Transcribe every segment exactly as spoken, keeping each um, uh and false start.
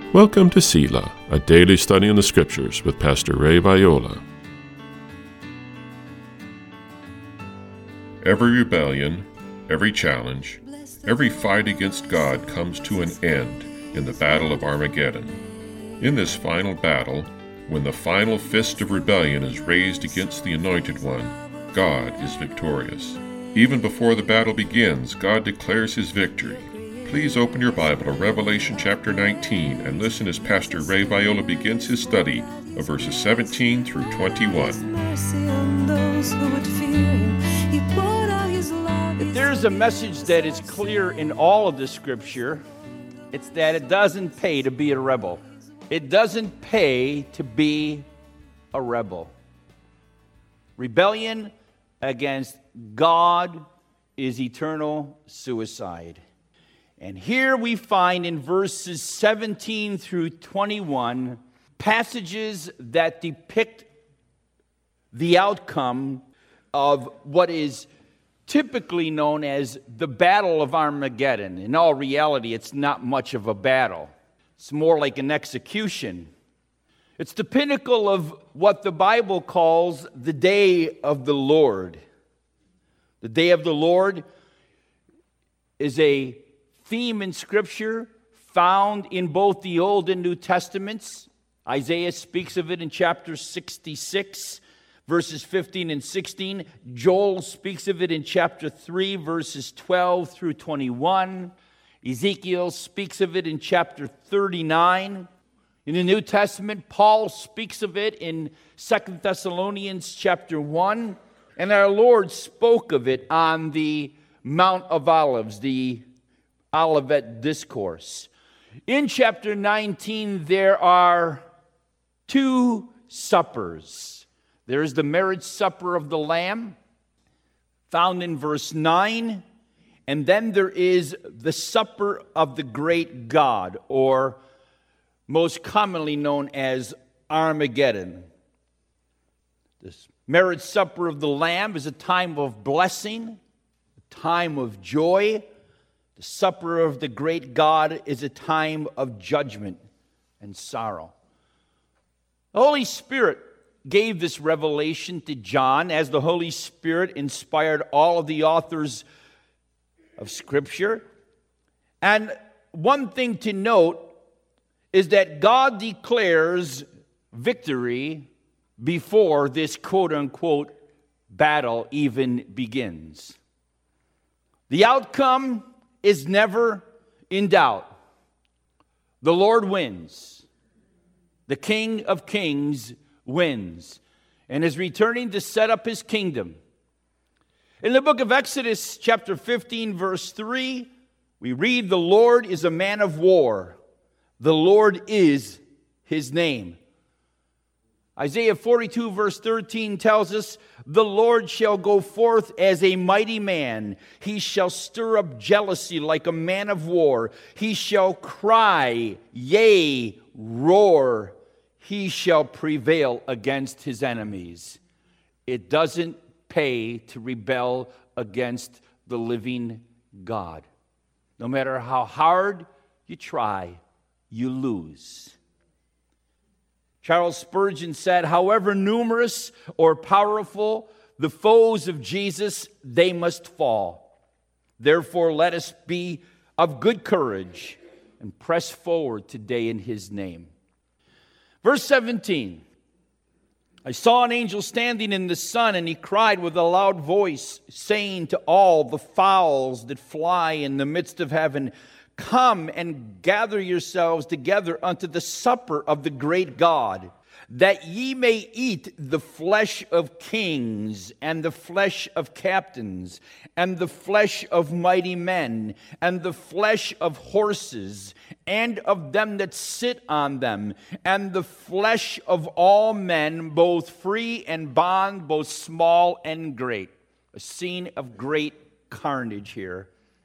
Welcome to Selah, a daily study in the Scriptures with Pastor Ray Viola. Every rebellion, every challenge, every fight against God comes to an end in the Battle of Armageddon. In this final battle, when the final fist of rebellion is raised against the Anointed One, God is victorious. Even before the battle begins, God declares His victory. Please open your Bible to Revelation chapter nineteen and listen as Pastor Ray Viola begins his study of verses seventeen through twenty-one. If there's a message that is clear in all of the Scripture, it's that it doesn't pay to be a rebel. It doesn't pay to be a rebel. Rebellion against God is eternal suicide. And here we find in verses seventeen through twenty-one passages that depict the outcome of what is typically known as the Battle of Armageddon. In all reality, it's not much of a battle. It's more like an execution. It's the pinnacle of what the Bible calls the Day of the Lord. The Day of the Lord is a theme in Scripture found in both the Old and New Testaments. Isaiah speaks of it in chapter sixty-six, verses fifteen and sixteen. Joel speaks of it in chapter three, verses twelve through twenty-one. Ezekiel speaks of it in chapter thirty-nine. In the New Testament, Paul speaks of it in Second Thessalonians chapter one. And our Lord spoke of it on the Mount of Olives, the Olivet Discourse. In chapter nineteen, there are two suppers. There is the marriage supper of the Lamb, found in verse nine, and then there is the supper of the great God, or most commonly known as Armageddon. This marriage supper of the Lamb is a time of blessing, a time of joy. The supper of the great God is a time of judgment and sorrow. The Holy Spirit gave this revelation to John as the Holy Spirit inspired all of the authors of Scripture. And one thing to note is that God declares victory before this quote-unquote battle even begins. The outcome is never in doubt. The Lord wins. The King of Kings wins and is returning to set up His kingdom. In the book of Exodus, chapter fifteen, verse three, we read, "The Lord is a man of war. The Lord is His name." Isaiah forty-two, verse thirteen tells us, "The Lord shall go forth as a mighty man. He shall stir up jealousy like a man of war. He shall cry, yea, roar. He shall prevail against his enemies." It doesn't pay to rebel against the living God. No matter how hard you try, you lose. Charles Spurgeon said, "However numerous or powerful the foes of Jesus, they must fall. Therefore, let us be of good courage and press forward today in His name." Verse seventeen, "I saw an angel standing in the sun, and he cried with a loud voice, saying to all the fowls that fly in the midst of heaven, Come and gather yourselves together unto the supper of the great God, that ye may eat the flesh of kings, and the flesh of captains, and the flesh of mighty men, and the flesh of horses, and of them that sit on them, and the flesh of all men, both free and bond, both small and great." A scene of great carnage here.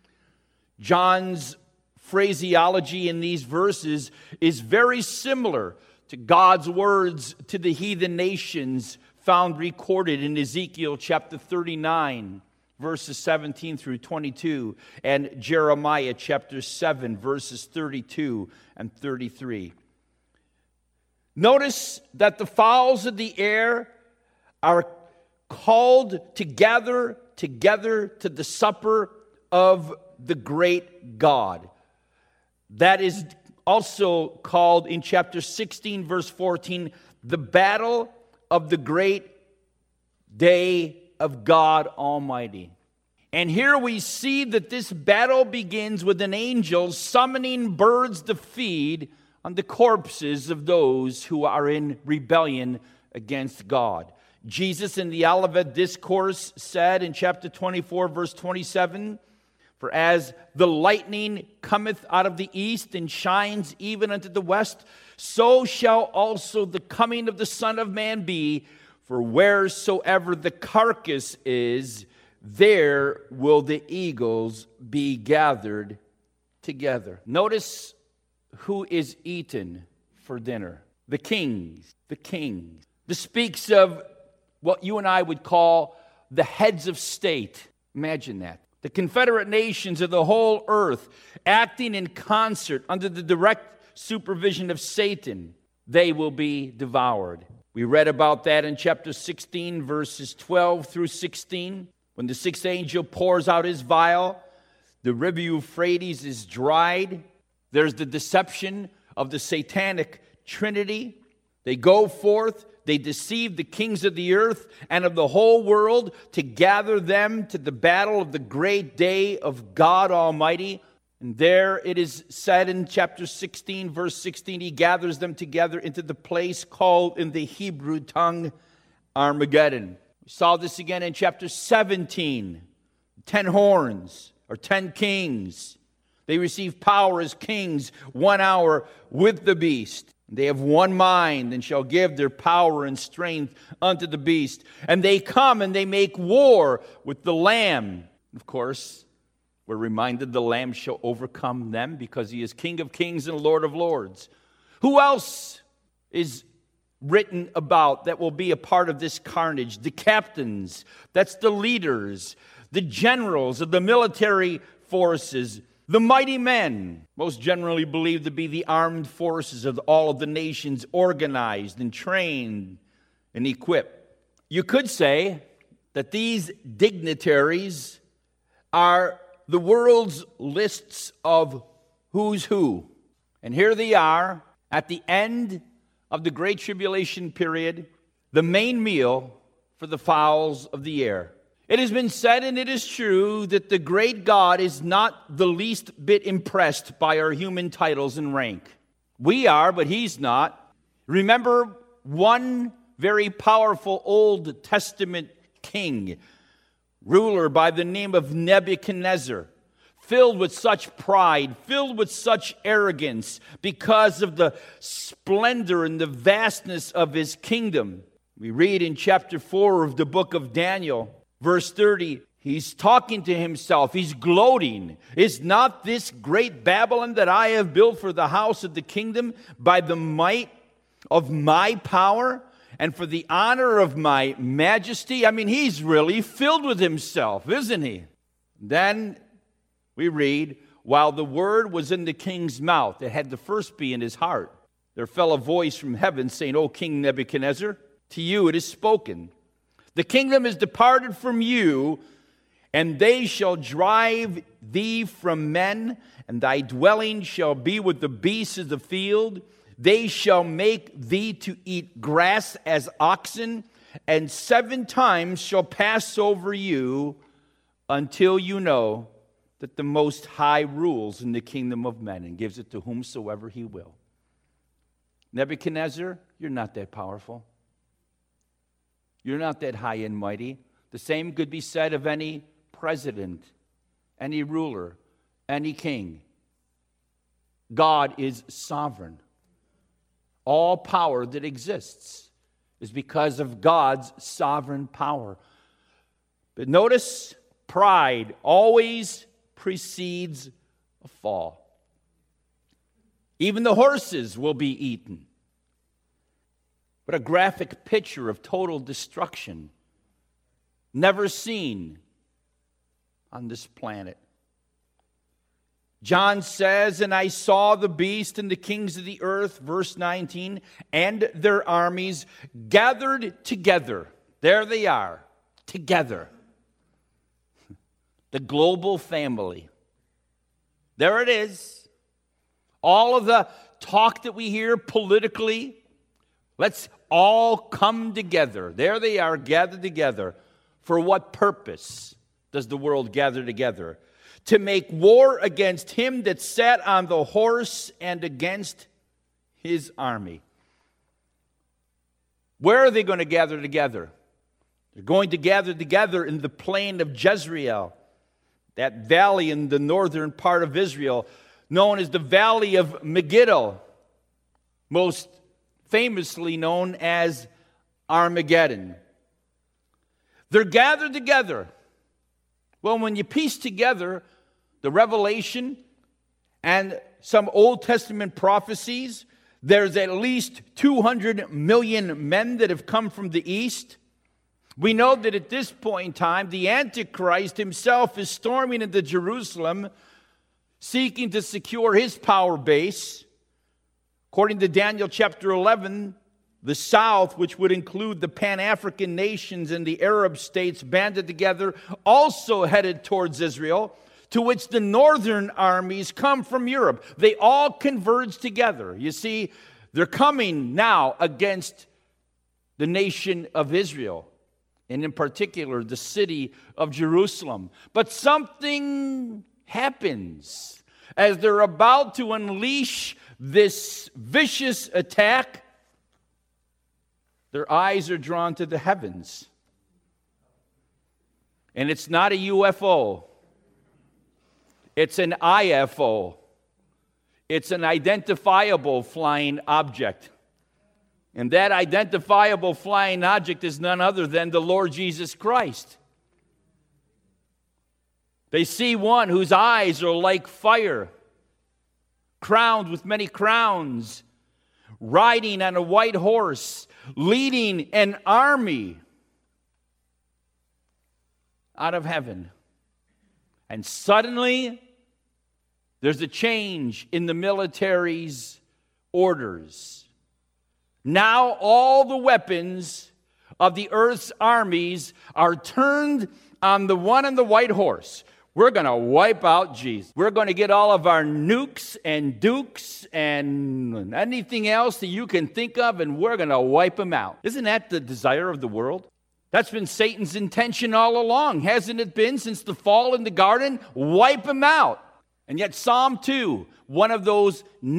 John's phraseology in these verses is very similar to God's words to the heathen nations found recorded in Ezekiel chapter thirty-nine, verses seventeen through twenty-two, and Jeremiah chapter seven, verses thirty-two and thirty-three. Notice that the fowls of the air are called to gather together to the supper of the great God. That is also called in chapter sixteen, verse fourteen, the battle of the great day of God Almighty. And here we see that this battle begins with an angel summoning birds to feed on the corpses of those who are in rebellion against God. Jesus in the Olivet Discourse said in chapter twenty-four, verse twenty-seven, "For as the lightning cometh out of the east and shines even unto the west, so shall also the coming of the Son of Man be. For wheresoever the carcass is, there will the eagles be gathered together." Notice who is eaten for dinner. The kings. The kings. This speaks of what you and I would call the heads of state. Imagine that. The confederate nations of the whole earth acting in concert under the direct supervision of Satan. They will be devoured. We read about that in chapter sixteen, verses twelve through sixteen. When the sixth angel pours out his vial, the river Euphrates is dried. There's the deception of the satanic trinity. They go forth, they deceive the kings of the earth and of the whole world to gather them to the battle of the great day of God Almighty. And there it is said in chapter sixteen, verse sixteen, he gathers them together into the place called in the Hebrew tongue Armageddon. We saw this again in chapter seventeen. Ten horns, or ten kings. They receive power as kings one hour with the beast. They have one mind and shall give their power and strength unto the beast. And they come and they make war with the Lamb. Of course, we're reminded the Lamb shall overcome them because he is King of kings and Lord of lords. Who else is written about that will be a part of this carnage? The captains, that's the leaders, the generals of the military forces, the mighty men, most generally believed to be the armed forces of all of the nations, organized and trained and equipped. You could say that these dignitaries are the world's lists of who's who. And here they are at the end of the Great Tribulation period, the main meal for the fowls of the air. It has been said, and it is true, that the great God is not the least bit impressed by our human titles and rank. We are, but he's not. Remember one very powerful Old Testament king, ruler by the name of Nebuchadnezzar, filled with such pride, filled with such arrogance because of the splendor and the vastness of his kingdom. We read in chapter four of the book of Daniel, verse thirty, he's talking to himself. He's gloating. Is not this great Babylon that I have built for the house of the kingdom by the might of my power and for the honor of my majesty? I mean, he's really filled with himself, isn't he? Then we read, while the word was in the king's mouth, it had to first be in his heart, there fell a voice from heaven saying, O King Nebuchadnezzar, to you it is spoken. The kingdom is departed from you, and they shall drive thee from men, and thy dwelling shall be with the beasts of the field. They shall make thee to eat grass as oxen, and seven times shall pass over you until you know that the Most High rules in the kingdom of men and gives it to whomsoever he will. Nebuchadnezzar, you're not that powerful. You're not that high and mighty. The same could be said of any president, any ruler, any king. God is sovereign. All power that exists is because of God's sovereign power. But notice, pride always precedes a fall. Even the horses will be eaten. What a graphic picture of total destruction. Never seen on this planet. John says, and I saw the beast and the kings of the earth, verse nineteen, and their armies gathered together. There they are, together. The global family. There it is. All of the talk that we hear politically, let's all come together. There they are, gathered together. For what purpose does the world gather together? To make war against him that sat on the horse and against his army. Where are they going to gather together? They're going to gather together in the plain of Jezreel, that valley in the northern part of Israel, known as the Valley of Megiddo, most famously known as Armageddon. They're gathered together. Well, when you piece together the Revelation and some Old Testament prophecies, there's at least two hundred million men that have come from the east. We know that at this point in time, the Antichrist himself is storming into Jerusalem, seeking to secure his power base. According to Daniel chapter eleven, the South, which would include the Pan-African nations and the Arab states banded together, also headed towards Israel, to which the northern armies come from Europe. They all converge together. You see, they're coming now against the nation of Israel, and in particular, the city of Jerusalem. But something happens as they're about to unleash this vicious attack. Their eyes are drawn to the heavens. And it's not a U F O. It's an I F O. It's an identifiable flying object. And that identifiable flying object is none other than the Lord Jesus Christ. They see one whose eyes are like fire, crowned with many crowns, riding on a white horse, leading an army out of heaven. And suddenly, there's a change in the military's orders. Now all the weapons of the earth's armies are turned on the one on the white horse. We're going to wipe out Jesus. We're going to get all of our nukes and dukes and anything else that you can think of, and we're going to wipe them out. Isn't that the desire of the world? That's been Satan's intention all along, hasn't it been, since the fall in the garden? Wipe them out. And yet Psalm two, one of those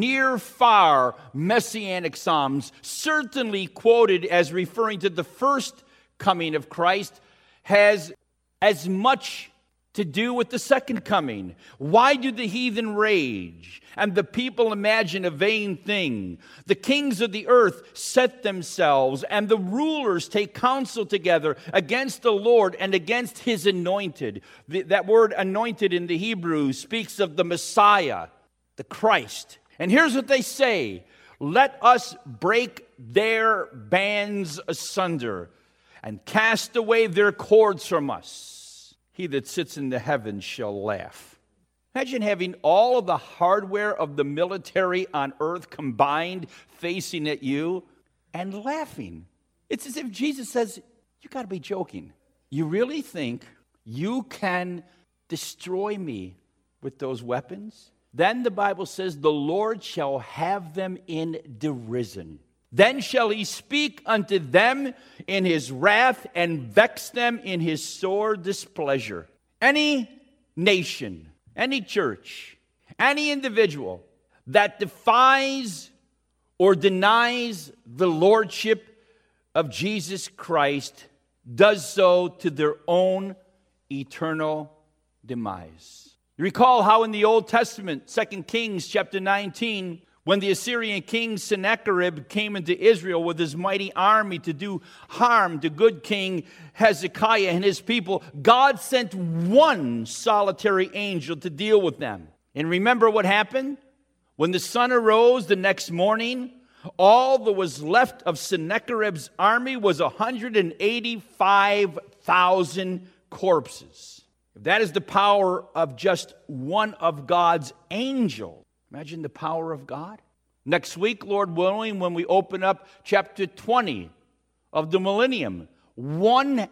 near-far messianic psalms, certainly quoted as referring to the first coming of Christ, has as much to do with the second coming. Why do the heathen rage and the people imagine a vain thing? The kings of the earth set themselves, and the rulers take counsel together against the Lord and against his anointed. The, that word anointed in the Hebrew speaks of the Messiah, the Christ. And here's what they say: let us break their bands asunder and cast away their cords from us. He that sits in the heavens shall laugh. Imagine having all of the hardware of the military on earth combined facing at you and laughing. It's as if Jesus says, you got to be joking. You really think you can destroy me with those weapons? Then the Bible says, the Lord shall have them in derision. Then shall he speak unto them in his wrath and vex them in his sore displeasure. Any nation, any church, any individual that defies or denies the lordship of Jesus Christ does so to their own eternal demise. You recall how in the Old Testament, Second Kings chapter nineteen, when the Assyrian king Sennacherib came into Israel with his mighty army to do harm to good King Hezekiah and his people, God sent one solitary angel to deal with them. And remember what happened? When the sun arose the next morning, all that was left of Sennacherib's army was one hundred eighty-five thousand corpses. if that is the power of just one of God's angels, imagine the power of God. Next week, Lord willing, when we open up chapter twenty of the millennium, one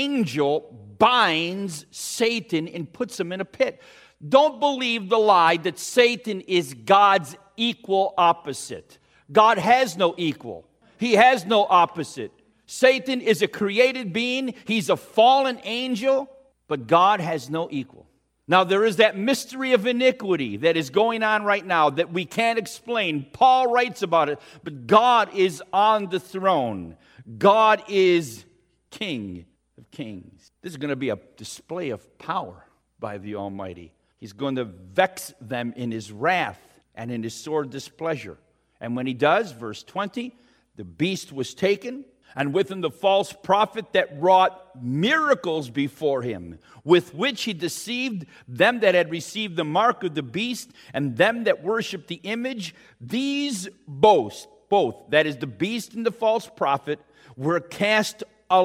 angel binds Satan and puts him in a pit. Don't believe the lie that Satan is God's equal opposite. God has no equal. He has no opposite. Satan is a created being. He's a fallen angel, but God has no equal. Now, there is that mystery of iniquity that is going on right now that we can't explain. Paul writes about it, but God is on the throne. God is King of kings. This is going to be a display of power by the Almighty. He's going to vex them in his wrath and in his sore displeasure. And when he does, verse twenty, the beast was taken, and with him the false prophet that wrought miracles before him, with which he deceived them that had received the mark of the beast, and them that worshipped the image. These both, both, that is the beast and the false prophet, were cast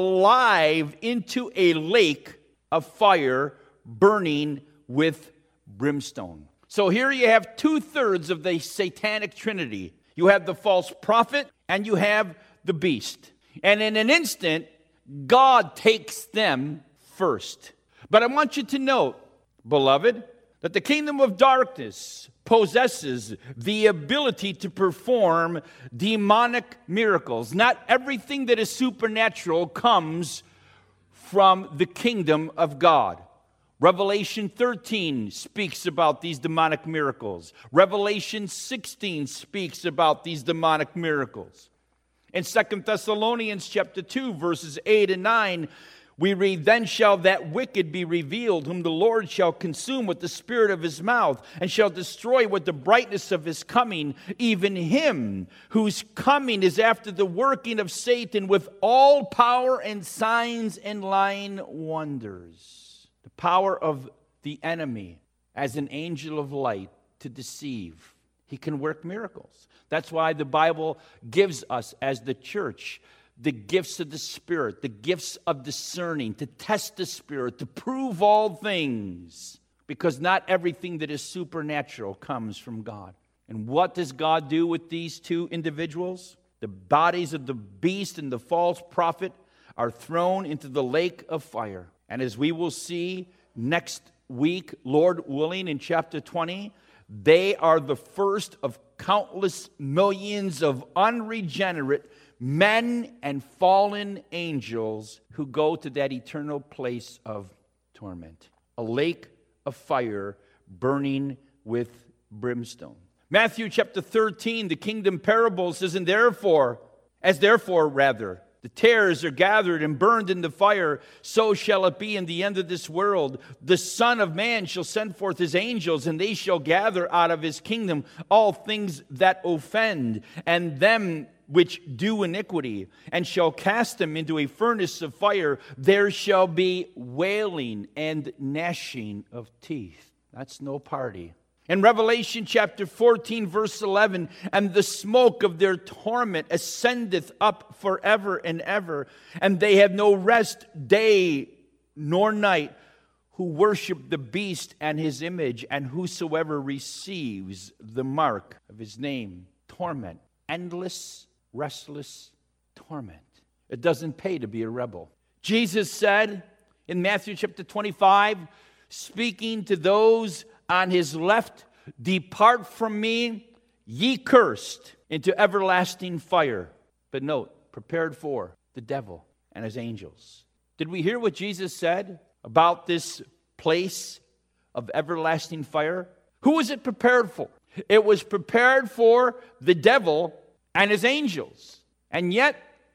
alive into a lake of fire burning with brimstone. So here you have two-thirds of the satanic trinity. You have the false prophet and you have the beast. And in an instant, God takes them first. But I want you to note, beloved, that the kingdom of darkness possesses the ability to perform demonic miracles. Not everything that is supernatural comes from the kingdom of God. Revelation thirteen speaks about these demonic miracles. Revelation sixteen speaks about these demonic miracles. In Second Thessalonians chapter two, verses eight and nine, we read, "Then shall that wicked be revealed, whom the Lord shall consume with the spirit of his mouth, and shall destroy with the brightness of his coming, even him whose coming is after the working of Satan with all power and signs and lying wonders." The power of the enemy as an angel of light to deceive. He can work miracles. That's why the Bible gives us, as the church, the gifts of the Spirit, the gifts of discerning, to test the Spirit, to prove all things, because not everything that is supernatural comes from God. And what does God do with these two individuals? The bodies of the beast and the false prophet are thrown into the lake of fire. And as we will see next week, Lord willing, in chapter twenty, they are the first of countless millions of unregenerate men and fallen angels who go to that eternal place of torment. A lake of fire burning with brimstone. Matthew chapter thirteen, the kingdom parable says, and therefore, as therefore rather, the tares are gathered and burned in the fire, so shall it be in the end of this world. The Son of Man shall send forth his angels, and they shall gather out of his kingdom all things that offend, and them which do iniquity, and shall cast them into a furnace of fire. There shall be wailing and gnashing of teeth. That's no party. In Revelation chapter fourteen, verse eleven, and the smoke of their torment ascendeth up forever and ever, and they have no rest day nor night, who worship the beast and his image, and whosoever receives the mark of his name. Torment. Endless, restless torment. It doesn't pay to be a rebel. Jesus said in Matthew chapter twenty-five, speaking to those on his left, depart from me, ye cursed, into everlasting fire. But note, prepared for the devil and his angels. Did we hear what Jesus said about this place of everlasting fire? Who was it prepared for? It was prepared for the devil and his angels. And yet,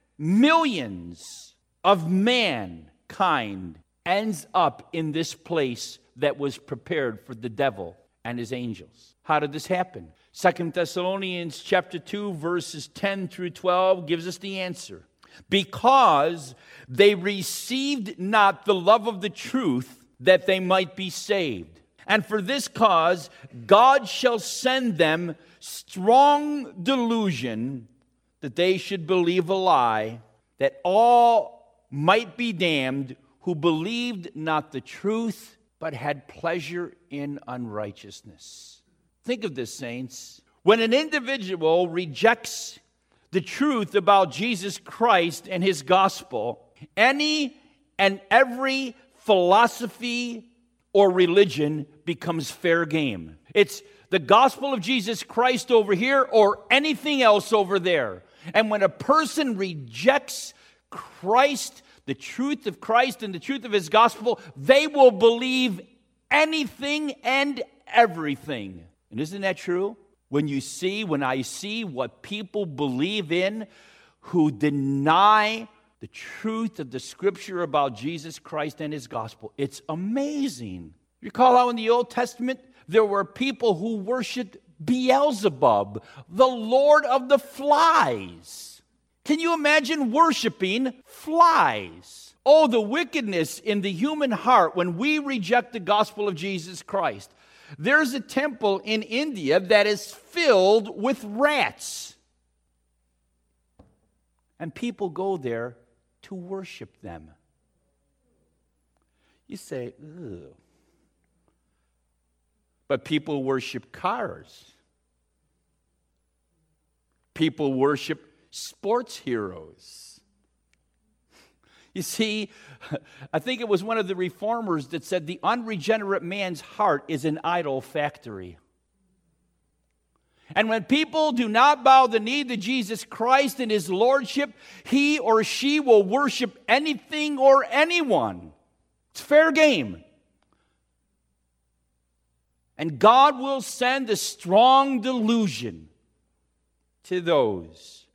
millions of mankind ends up in this place that was prepared for the devil and his angels. How did this happen? Second Thessalonians chapter two, verses ten through twelve gives us the answer. Because they received not the love of the truth, that they might be saved. And for this cause, God shall send them strong delusion, that they should believe a lie, that all might be damned who believed not the truth, but had pleasure in unrighteousness. Think of this, saints. When an individual rejects the truth about Jesus Christ and his gospel, any and every philosophy or religion becomes fair game. It's the gospel of Jesus Christ over here or anything else over there. And when a person rejects Christ, the truth of Christ and the truth of his gospel, they will believe anything and everything. And isn't that true? When you see, when I see what people believe in who deny the truth of the scripture about Jesus Christ and his gospel, it's amazing. You recall how in the Old Testament there were people who worshiped Beelzebub, the Lord of the flies. Can you imagine worshiping flies? Oh, the wickedness in the human heart when we reject the gospel of Jesus Christ. There's a temple in India that is filled with rats. And people go there to worship them. You say, ugh. But people worship cars. People worship sports heroes. You see, I think it was one of the reformers that said the unregenerate man's heart is an idol factory. And when people do not bow the knee to Jesus Christ and his lordship, he or she will worship anything or anyone. It's fair game. And God will send a strong delusion to those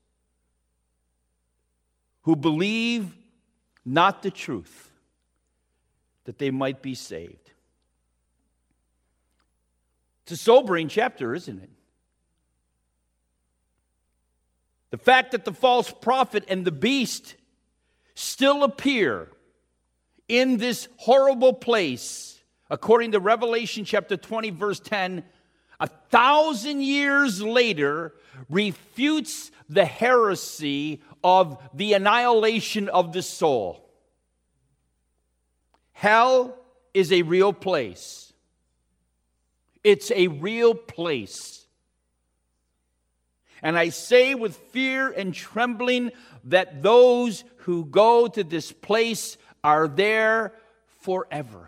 who believe not the truth, that they might be saved. It's a sobering chapter, isn't it? The fact that the false prophet and the beast still appear in this horrible place, according to Revelation chapter twenty, verse ten, a thousand years later, refutes the heresy of the annihilation of the soul. Hell is a real place. It's a real place. And I say with fear and trembling that those who go to this place are there forever.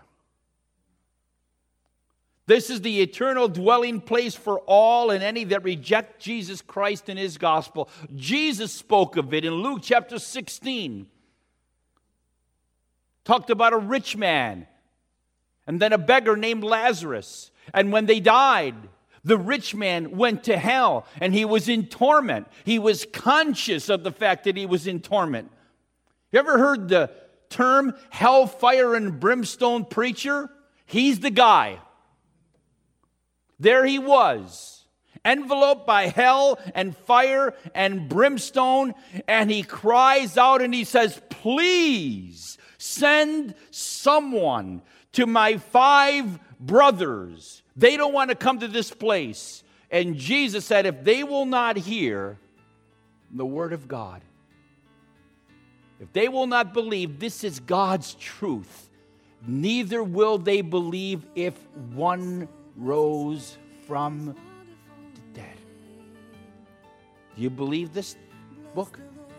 This is the eternal dwelling place for all and any that reject Jesus Christ and his gospel. Jesus spoke of it in Luke chapter sixteen. Talked about a rich man and then a beggar named Lazarus. And when they died, the rich man went to hell and he was in torment. He was conscious of the fact that he was in torment. You ever heard the term hellfire and brimstone preacher? He's the guy. There he was, enveloped by hell and fire and brimstone, and he cries out and he says, please send someone to my five brothers. They don't want to come to this place. And Jesus said, if they will not hear the word of God, if they will not believe this is God's truth, neither will they believe if one rose from the dead. Do you believe this book?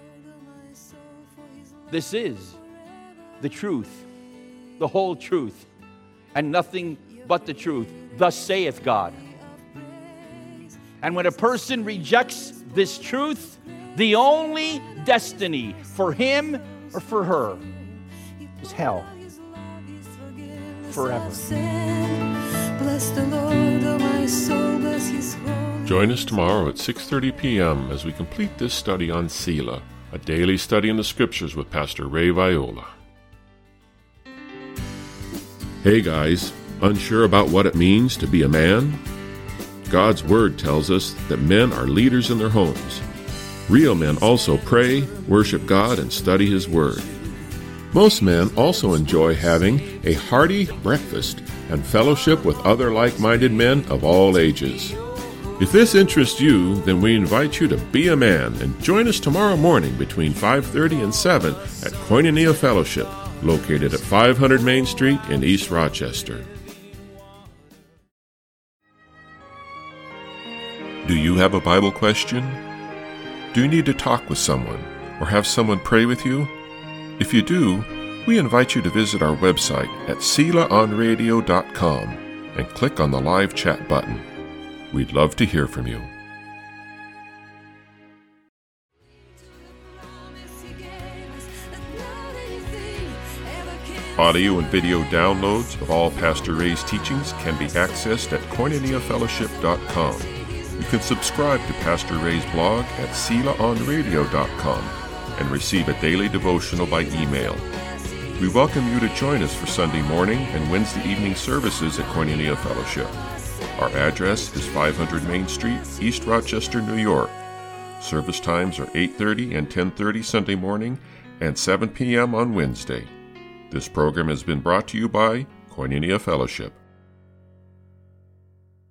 This is the truth, the whole truth, and nothing but the truth. Thus saith God. And when a person rejects this truth, the only destiny for him or for her is hell forever. Bless the Lord, oh my soul, bless his holy. Join us tomorrow at six thirty p.m. as we complete this study on Selah, a daily study in the Scriptures with Pastor Ray Viola. Hey guys, unsure about what it means to be a man? God's Word tells us that men are leaders in their homes. Real men also pray, worship God, and study His Word. Most men also enjoy having a hearty breakfast and fellowship with other like-minded men of all ages. If this interests you, then we invite you to be a man and join us tomorrow morning between five thirty and seven at Koinonia Fellowship, located at five hundred Main Street in East Rochester. Do you have a Bible question? Do you need to talk with someone or have someone pray with you? If you do, we invite you to visit our website at sela on radio dot com and click on the live chat button. We'd love to hear from you. Audio and video downloads of all Pastor Ray's teachings can be accessed at koinonia fellowship dot com. You can subscribe to Pastor Ray's blog at sela on radio dot com and receive a daily devotional by email. We welcome you to join us for Sunday morning and Wednesday evening services at Koinonia Fellowship. Our address is five hundred Main Street, East Rochester, New York. Service times are eight thirty and ten thirty Sunday morning and seven p.m. on Wednesday. This program has been brought to you by Koinonia Fellowship.